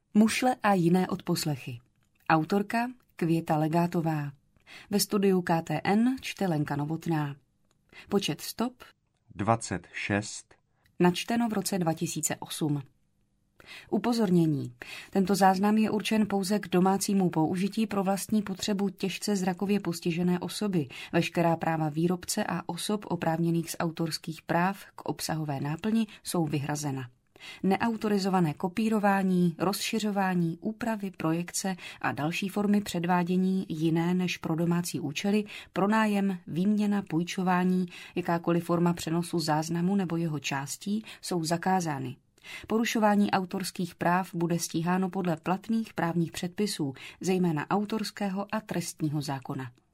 Mušle a jiné odposlechy. Autorka Květa Legátová. Ve studiu KTN čte Lenka Novotná. Počet stop 26. Načteno v roce 2008. Upozornění. Tento záznam je určen pouze k domácímu použití pro vlastní potřebu těžce zrakově postižené osoby. Veškerá práva výrobce a osob oprávněných z autorských práv k obsahové náplni jsou vyhrazena. Neautorizované kopírování, rozšiřování, úpravy, projekce a další formy předvádění jiné než pro domácí účely, pronájem, výměna, půjčování, jakákoliv forma přenosu záznamu nebo jeho částí jsou zakázány. Porušování autorských práv bude stíháno podle platných právních předpisů, zejména autorského a trestního zákona.